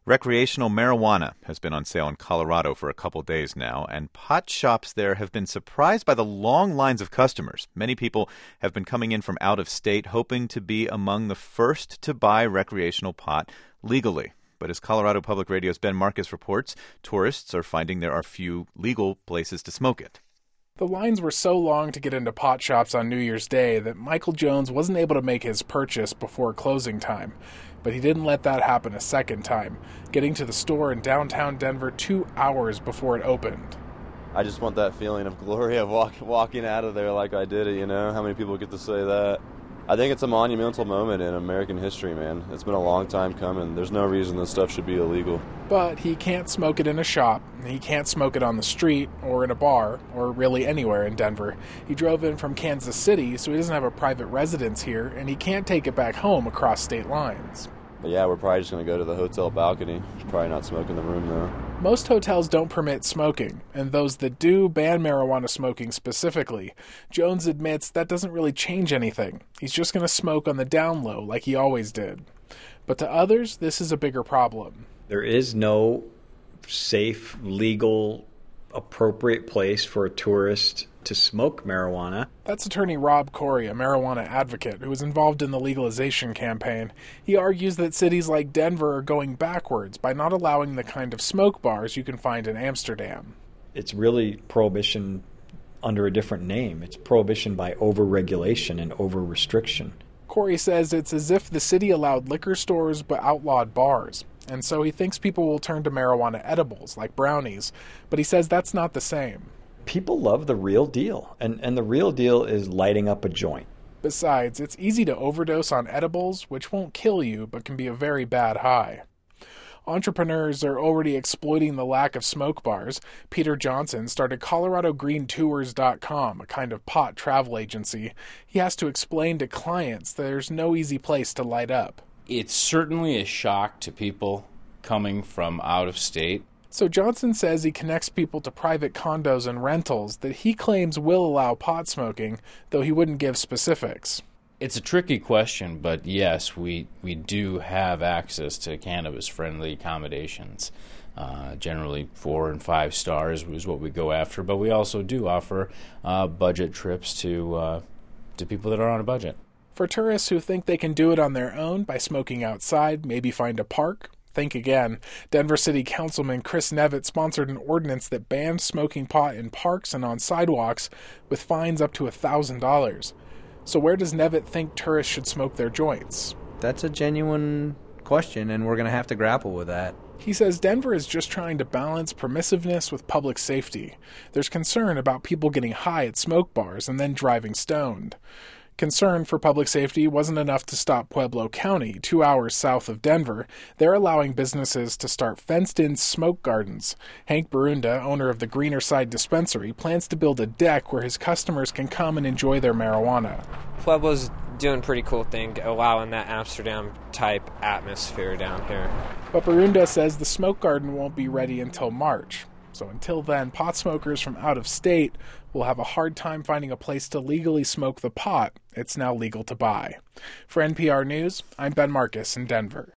Recreational marijuana has been on sale in Colorado for a couple days now, and pot shops there have been surprised by the long lines of customers. Many people have been coming in from out of state hoping to be among the first to buy recreational pot legally. But as Colorado Public Radio's Ben Marcus reports, tourists are finding there are few legal places to smoke it. The lines were so long to get into pot shops on New Year's Day that Michael Jones wasn't able to make his purchase before closing time. But he didn't let that happen a second time, getting to the store in downtown Denver 2 hours before it opened. I just want that feeling of glory of walking out of there like I did it, you know? How many people get to say that? I think it's a monumental moment in American history, man. It's been a long time coming. There's no reason this stuff should be illegal. But he can't smoke it in a shop. He can't smoke it on the street or in a bar or really anywhere in Denver. He drove in from Kansas City, so he doesn't have a private residence here, and he can't take it back home across state lines. But yeah, we're probably just going to go to the hotel balcony. Should probably not smoke in the room, though. Most hotels don't permit smoking, and those that do ban marijuana smoking specifically. Jones admits that doesn't really change anything. He's just going to smoke on the down low like he always did. But to others, this is a bigger problem. There is no safe, legal, appropriate place for a tourist to smoke marijuana. That's attorney Rob Corey, a marijuana advocate who was involved in the legalization campaign. He argues that cities like Denver are going backwards by not allowing the kind of smoke bars you can find in Amsterdam. It's really prohibition under a different name. It's prohibition by over-regulation and over-restriction. Corey says it's as if the city allowed liquor stores but outlawed bars. And so he thinks people will turn to marijuana edibles like brownies. But he says that's not the same. People love the real deal, and the real deal is lighting up a joint. Besides, it's easy to overdose on edibles, which won't kill you, but can be a very bad high. Entrepreneurs are already exploiting the lack of smoke bars. Peter Johnson started ColoradoGreenTours.com, a kind of pot travel agency. He has to explain to clients that there's no easy place to light up. It's certainly a shock to people coming from out of state. So Johnson says he connects people to private condos and rentals that he claims will allow pot smoking, though he wouldn't give specifics. It's a tricky question, but yes, we do have access to cannabis-friendly accommodations. Generally 4 and 5 stars is what we go after, but we also do offer budget trips to people that are on a budget. For tourists who think they can do it on their own by smoking outside, maybe find a park, think again. Denver City Councilman Chris Nevitt sponsored an ordinance that banned smoking pot in parks and on sidewalks with fines up to $1,000. So where does Nevitt think tourists should smoke their joints? That's a genuine question, and we're going to have to grapple with that. He says Denver is just trying to balance permissiveness with public safety. There's concern about people getting high at smoke bars and then driving stoned. Concern for public safety wasn't enough to stop Pueblo County, 2 hours south of Denver. They're allowing businesses to start fenced-in smoke gardens. Hank Barunda, owner of the Greener Side Dispensary, plans to build a deck where his customers can come and enjoy their marijuana. Pueblo's doing a pretty cool thing, allowing that Amsterdam-type atmosphere down here. But Barunda says the smoke garden won't be ready until March. So until then, pot smokers from out of state will have a hard time finding a place to legally smoke the pot it's now legal to buy. For NPR News, I'm Ben Marcus in Denver.